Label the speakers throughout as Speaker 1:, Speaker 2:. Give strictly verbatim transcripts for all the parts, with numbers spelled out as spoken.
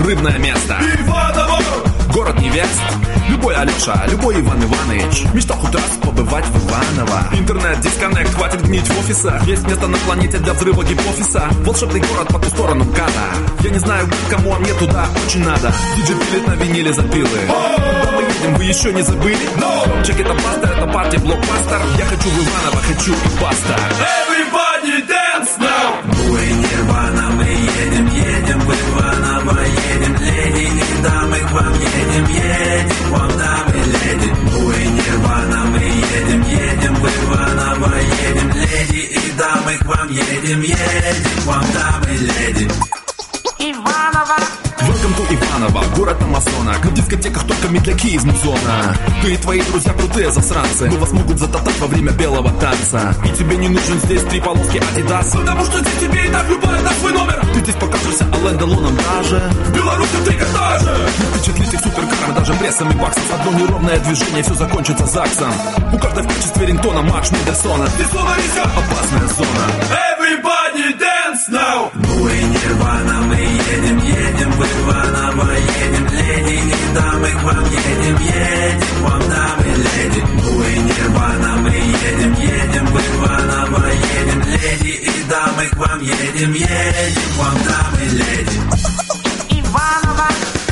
Speaker 1: рыбное место.
Speaker 2: Иваново!
Speaker 1: Город невест. Любой Алеша, любой Иван Иваныч мечтал хоть раз побывать в Иваново. Интернет-дисконнект, хватит гнить в офисах. Есть место на планете для взрыва гипофиза. Волшебный город по ту сторону МКАДа. Я не знаю кому, а мне туда очень надо. Диджей пилит на виниле запилы. Куда мы едем, вы еще не забыли? No. Чек это бастер, это партия блокбастер. Я хочу в Иваново, хочу и баста.
Speaker 2: Everybody dance now!
Speaker 3: Буй Нирвана, мы едем, едем в Иваново, едем, леди и дамы, к вам едем, едем, к вам дамы, леди. Буй Нирвана, мы едем, едем в Иваново, едем, леди и дамы, к вам едем, едем, к вам дамы, леди.
Speaker 4: Иваново.
Speaker 1: Welcome to Иваново, город амазонок. На дискотеках только медляки из музона. Ты и твои друзья крутые засранцы, но вас могут затоптать во время белого танца. И тебе не нужен здесь три полоски Adidas, потому что здесь тебе и так любой на свой номер. Ты здесь покажешься Ален Делоном даже.
Speaker 2: В Беларуси трикотаже!
Speaker 1: Впечатлить их суперкаром, даже прессом и баксом. Одно неровное движение, все закончится ЗАГСом. У каждой в качестве рингтона марш Мендельсона.
Speaker 2: Здесь словно нельзя!
Speaker 1: Опасная зона.
Speaker 2: Everybody dance now!
Speaker 3: Буй Нирвана, мы едем, едем в Иваново, едем, леди и дамы, к вам едем, едем, к вам дамы, леди. Буй Нирвана, мы едем, едем в Иваново, едем, леди и дамы, к вам едем, едем, к вам дамы, леди.
Speaker 4: Иваново.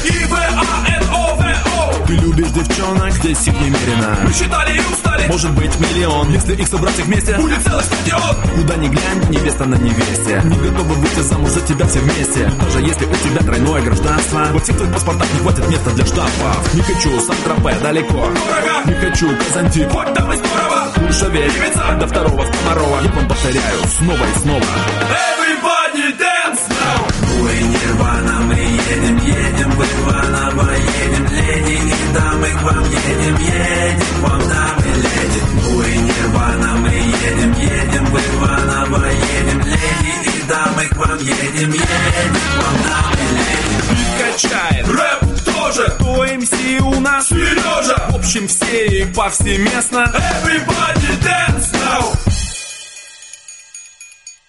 Speaker 2: И-В-А-Н-О-В-О!
Speaker 1: Ты любишь девчонок, здесь их немерено.
Speaker 2: Мы считали и устали!
Speaker 1: Может быть миллион, если их собрать их вместе.
Speaker 2: Будет целый стадион!
Speaker 1: Куда ни глянь, невеста на невесте. Не готовы выйти замуж за тебя все вместе. Даже если у тебя тройное гражданство, во всех твоих паспортах не хватит места для штампов. Не хочу Сан-Тропе далеко,
Speaker 2: Дорого!
Speaker 1: не хочу Казантип,
Speaker 2: Вот там и здорово!
Speaker 1: Куршавель,
Speaker 2: Девица!
Speaker 1: до второго Скоморова. Я вам повторяю снова и снова.
Speaker 2: Everybody dance now!
Speaker 3: Буй Нирвана, мы едем, едем в Иваново, едем, леди и дамы, к вам едем, едем, к вам дамы, леди. Буй Нирвана, мы едем, едем в Иваново, едем, леди и дамы, к вам едем, едем, к вам дамы, леди.
Speaker 1: Качает
Speaker 2: Рэп тоже!
Speaker 1: кто эм си у нас?
Speaker 2: Сережа!
Speaker 1: В общем все и повсеместно.
Speaker 2: Everybody